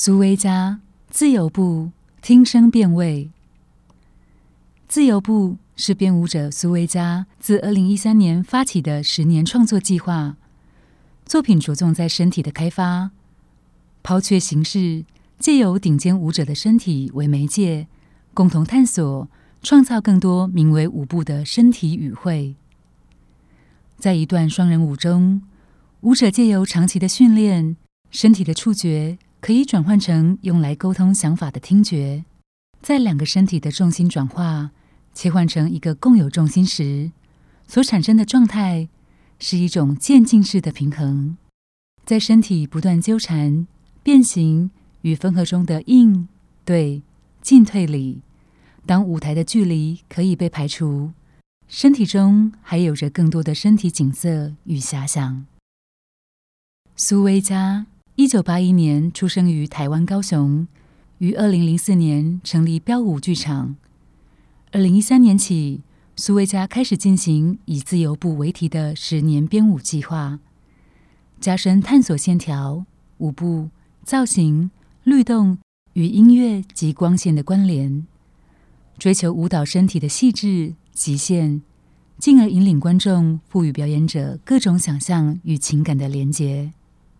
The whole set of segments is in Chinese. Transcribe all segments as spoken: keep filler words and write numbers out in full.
苏威嘉，自由步，听声辨位。自由步是编舞者苏威嘉自二零一三年发起的十年创作计划，作品着重在身体的开发，抛却形式，借由顶尖舞者的身体为媒介，共同探索，创造更多名为舞步的身体语汇。在一段双人舞中，舞者借由长期的训练，身体的触觉可以转换成用来沟通想法的听觉。在两个身体的重心转化切换成一个共有重心时，所产生的状态是一种渐进式的平衡。在身体不断纠缠、变形与分合中的应、对、进退里，当舞台的距离可以被排除，身体中还有着更多的身体景色与遐想。苏威嘉一九八一年出生于台湾高雄，于二零零四年成立标舞剧场。二零一三年起，苏威嘉开始进行以自由步为题的十年编舞计划，加深探索线条、舞步、造型、律动与音乐及光线的关联，追求舞蹈身体的细致、极限，进而引领观众赋予表演者各种想象与情感的连结。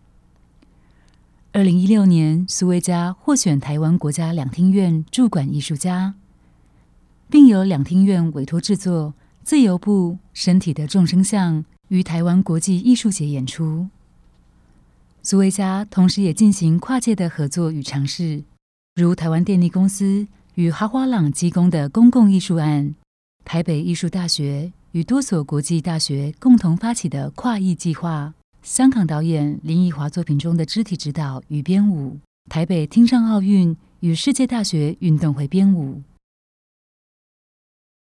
二零一六年，苏威嘉获选台湾国家两厅院驻馆艺术家，并由两厅院委托制作《自由步：身体的众生相》于台湾国际艺术节演出。苏威嘉同时也进行跨界的合作与尝试，如台湾电力公司与哈花朗基工的公共艺术案，台北艺术大学与多所国际大学共同发起的跨艺计划，香港导演林奕华作品中的肢体指导与编舞，台北听障奥运与世界大学运动会编舞。